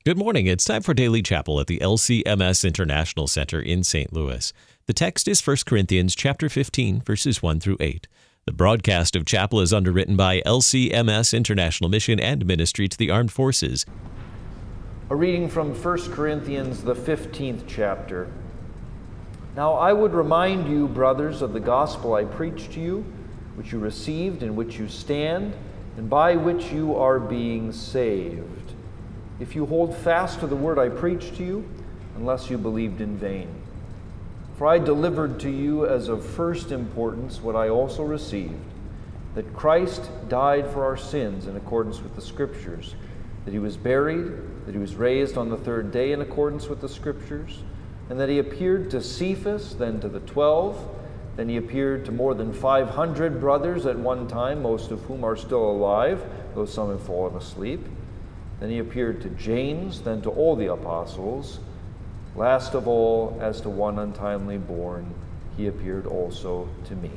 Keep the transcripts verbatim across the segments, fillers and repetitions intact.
Good morning. It's time for Daily Chapel at the L C M S International Center in Saint Louis. The text is First Corinthians chapter fifteen, verses one through eight. The broadcast of chapel is underwritten by L C M S International Mission and Ministry to the Armed Forces. A reading from First Corinthians, the fifteenth chapter. Now I would remind you, brothers, of the gospel I preached to you, which you received, in which you stand, and by which you are being saved, if you hold fast to the word I preached to you, unless you believed in vain. For I delivered to you as of first importance what I also received, that Christ died for our sins in accordance with the Scriptures, that he was buried, that he was raised on the third day in accordance with the Scriptures, and that he appeared to Cephas, then to the twelve, then he appeared to more than five hundred brothers at one time, most of whom are still alive, though some have fallen asleep. Then he appeared to James, then to all the apostles. Last of all, as to one untimely born, he appeared also to me.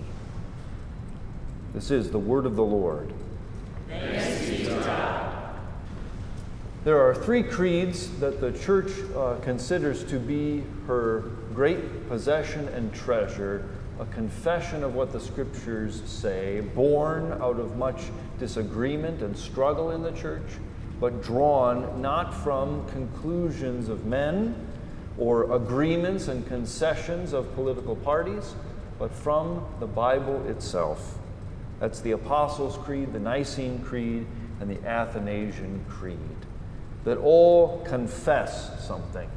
This is the word of the Lord. Thanks be to God. There are three creeds that the church uh, considers to be her great possession and treasure, a confession of what the Scriptures say, born out of much disagreement and struggle in the church, but drawn not from conclusions of men or agreements and concessions of political parties, but from the Bible itself. That's the Apostles' Creed, the Nicene Creed, and the Athanasian Creed, that all confess something.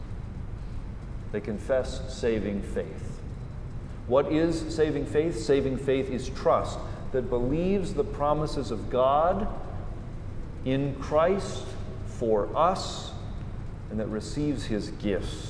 They confess saving faith. What is saving faith? Saving faith is trust that believes the promises of God in Christ for us, and that receives his gifts.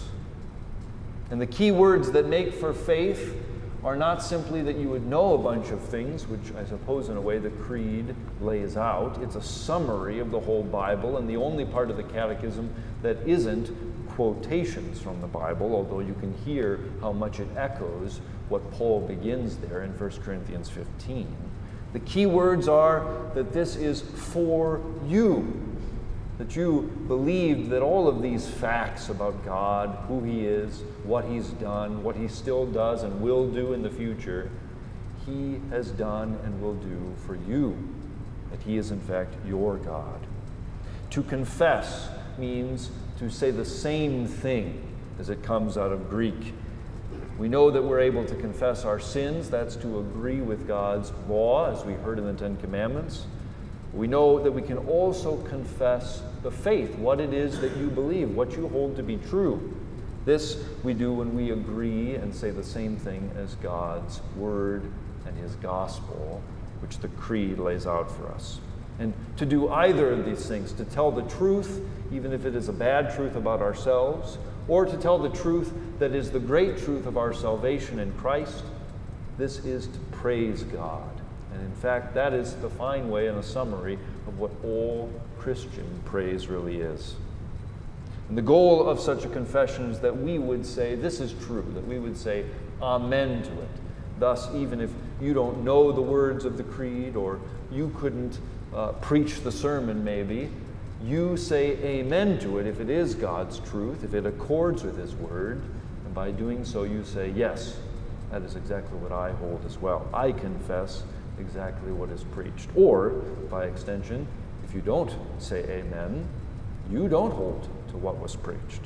And the key words that make for faith are not simply that you would know a bunch of things, which I suppose in a way the creed lays out. It's a summary of the whole Bible, and the only part of the catechism that isn't quotations from the Bible, although you can hear how much it echoes what Paul begins there in First Corinthians fifteen. The key words are that this is for you, that you believed that all of these facts about God, who he is, what he's done, what he still does and will do in the future, he has done and will do for you, that he is in fact your God. To confess means to say the same thing as it comes out of Greek. We know that we're able to confess our sins. That's to agree with God's law, as we heard in the Ten Commandments. We know that we can also confess the faith, what it is that you believe, what you hold to be true. This we do when we agree and say the same thing as God's word and his gospel, which the creed lays out for us. And to do either of these things, to tell the truth, even if it is a bad truth about ourselves, or to tell the truth that is the great truth of our salvation in Christ, this is to praise God. And in fact, that is the fine way and a summary of what all Christian praise really is. And the goal of such a confession is that we would say, this is true, that we would say amen to it. Thus, even if you don't know the words of the creed, or you couldn't uh, preach the sermon maybe, you say amen to it if it is God's truth, if it accords with his word, and by doing so you say, yes, that is exactly what I hold as well. I confess exactly what is preached. Or, by extension, if you don't say amen, you don't hold to what was preached.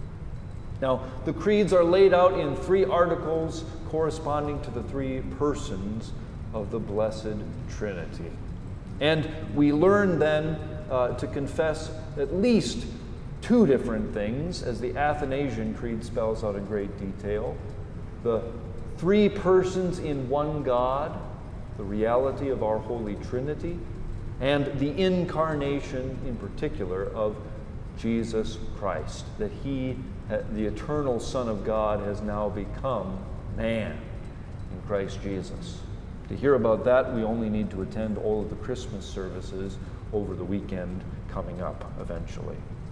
Now, the creeds are laid out in three articles corresponding to the three persons of the Blessed Trinity. And we learn then uh, to confess at least two different things, as the Athanasian Creed spells out in great detail. The three persons in one God, the reality of our Holy Trinity, and the incarnation in particular of Jesus Christ, that he, the eternal Son of God, has now become man in Christ Jesus. To hear about that, we only need to attend all of the Christmas services over the weekend coming up eventually.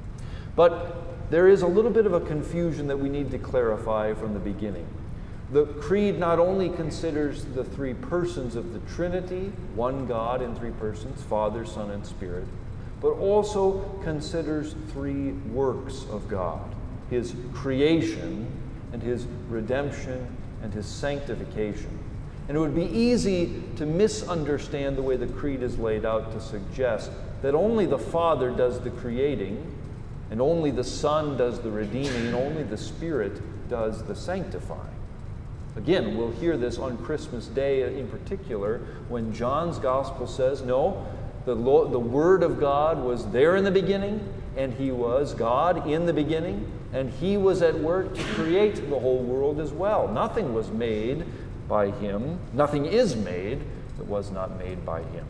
But there is a little bit of a confusion that we need to clarify from the beginning. The Creed not only considers the three persons of the Trinity, one God in three persons, Father, Son, and Spirit, but also considers three works of God: his creation and his redemption and his sanctification. And it would be easy to misunderstand the way the creed is laid out to suggest that only the Father does the creating, and only the Son does the redeeming, and only the Spirit does the sanctifying. Again, we'll hear this on Christmas Day in particular, when John's Gospel says, no, the, Lord, the Word of God was there in the beginning, and He was God in the beginning, and He was at work to create the whole world as well. Nothing was made by Him. Nothing is made that was not made by Him.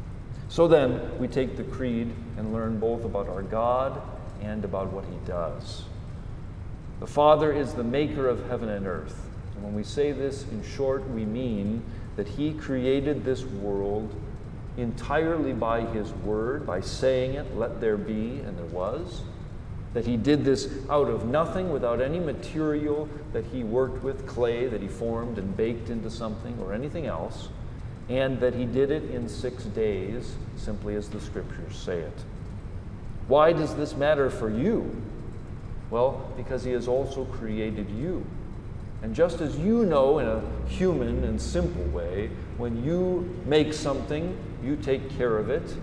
So then, we take the creed and learn both about our God and about what He does. The Father is the maker of heaven and earth. And when we say this in short, we mean that He created this world entirely by His Word, by saying it, let there be, and there was. That He did this out of nothing, without any material that He worked with, clay that He formed and baked into something or anything else, and that He did it in six days, simply as the Scriptures say it. Why does this matter for you? Well, because He has also created you. And just as you know in a human and simple way, when you make something, you take care of it,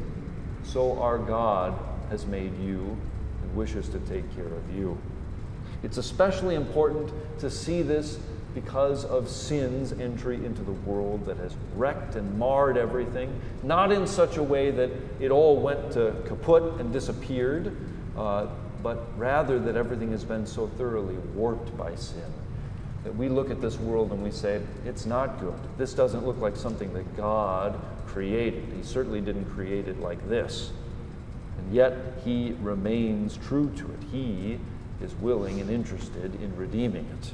so our God has made you and wishes to take care of you. It's especially important to see this because of sin's entry into the world that has wrecked and marred everything, not in such a way that it all went to kaput and disappeared, uh, but rather that everything has been so thoroughly warped by sin that we look at this world and we say, it's not good. This doesn't look like something that God created. He certainly didn't create it like this. And yet He remains true to it. He is willing and interested in redeeming it.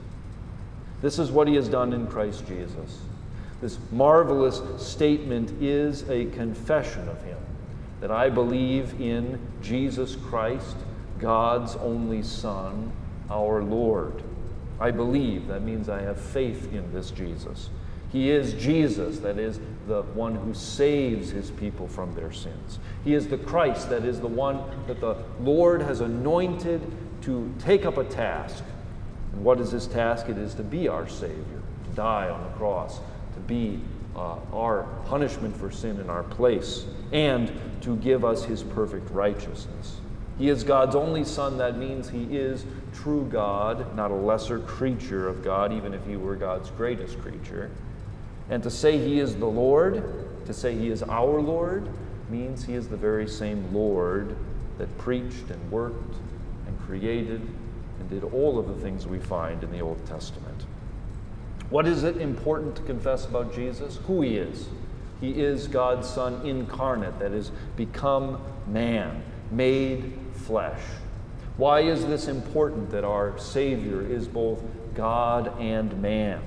This is what He has done in Christ Jesus. This marvelous statement is a confession of Him, that I believe in Jesus Christ, God's only Son, our Lord. I believe, that means I have faith in this Jesus. He is Jesus, that is the one who saves His people from their sins. He is the Christ, that is the one that the Lord has anointed to take up a task. And what is His task? It is to be our Savior, to die on the cross, to be uh, our punishment for sin in our place, and to give us His perfect righteousness. He is God's only Son. That means He is true God, not a lesser creature of God, even if He were God's greatest creature. And to say He is the Lord, to say He is our Lord, means He is the very same Lord that preached and worked and created and did all of the things we find in the Old Testament. What is it important to confess about Jesus? Who He is. He is God's Son incarnate, that is, become man, made flesh. Why is this important, that our Savior is both God and man?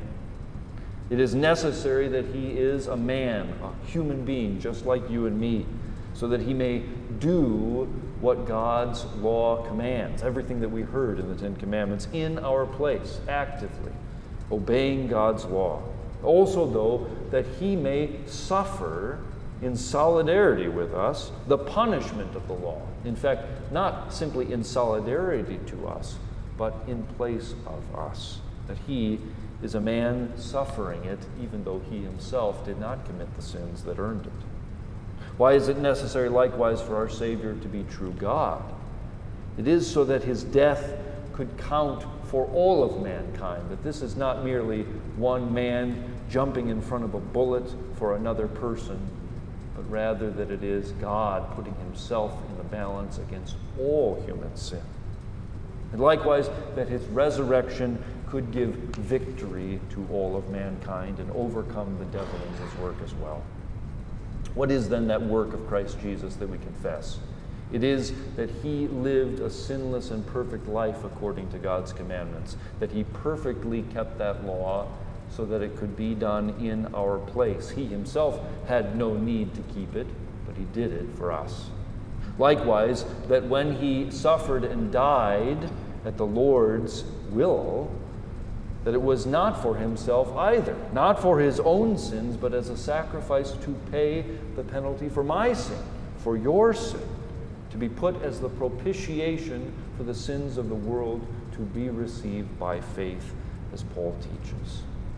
It is necessary that He is a man, a human being, just like you and me, so that He may do what God's law commands, everything that we heard in the Ten Commandments, in our place, actively, obeying God's law. Also, though, that He may suffer in solidarity with us the punishment of the law. In fact, not simply in solidarity to us, but in place of us. That He is a man suffering it, even though He Himself did not commit the sins that earned it. Why is it necessary likewise for our Savior to be true God? It is so that His death could count for all of mankind, that this is not merely one man jumping in front of a bullet for another person, but rather that it is God putting Himself in the balance against all human sin. And likewise, that His resurrection could give victory to all of mankind and overcome the devil in his work as well. What is then that work of Christ Jesus that we confess? It is that He lived a sinless and perfect life according to God's commandments, that He perfectly kept that law so that it could be done in our place. He Himself had no need to keep it, but He did it for us. Likewise, that when He suffered and died at the Lord's will, that it was not for Himself either, not for His own sins, but as a sacrifice to pay the penalty for my sin, for your sin, to be put as the propitiation for the sins of the world, to be received by faith, as Paul teaches.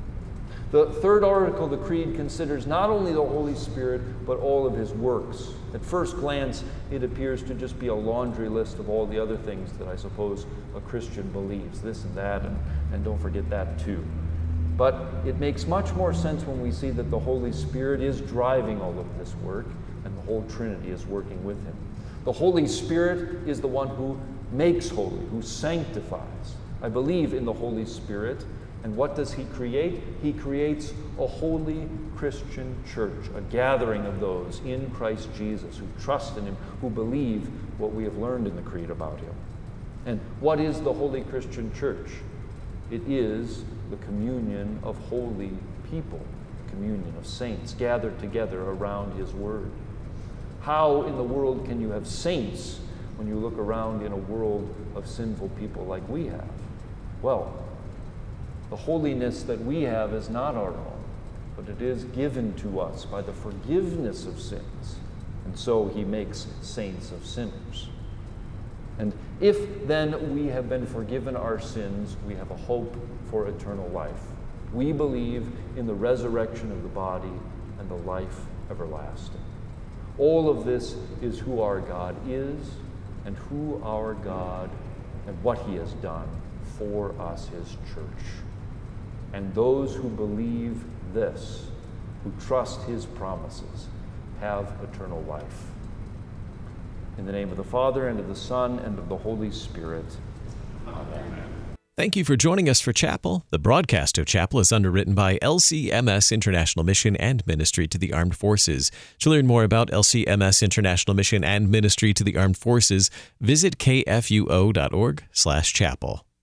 The third article of the Creed considers not only the Holy Spirit, but all of his works. At first glance, it appears to just be a laundry list of all the other things that I suppose a Christian believes, this and that, and, and don't forget that too. But it makes much more sense when we see that the Holy Spirit is driving all of this work, and the whole Trinity is working with him. The Holy Spirit is the one who makes holy, who sanctifies. I believe in the Holy Spirit. And what does he create? He creates a holy Christian church, a gathering of those in Christ Jesus who trust in him, who believe what we have learned in the Creed about him. And what is the holy Christian church? It is the communion of holy people, the communion of saints gathered together around his word. How in the world can you have saints when you look around in a world of sinful people like we have? Well, the holiness that we have is not our own, but it is given to us by the forgiveness of sins. And so he makes saints of sinners. And if then we have been forgiven our sins, we have a hope for eternal life. We believe in the resurrection of the body and the life everlasting. All of this is who our God is, and who our God and what he has done for us, his church. And those who believe this, who trust his promises, have eternal life. In the name of the Father, and of the Son, and of the Holy Spirit. Amen. Thank you for joining us for Chapel. The broadcast of Chapel is underwritten by L C M S International Mission and Ministry to the Armed Forces. To learn more about L C M S International Mission and Ministry to the Armed Forces, visit k f u o dot org slash chapel.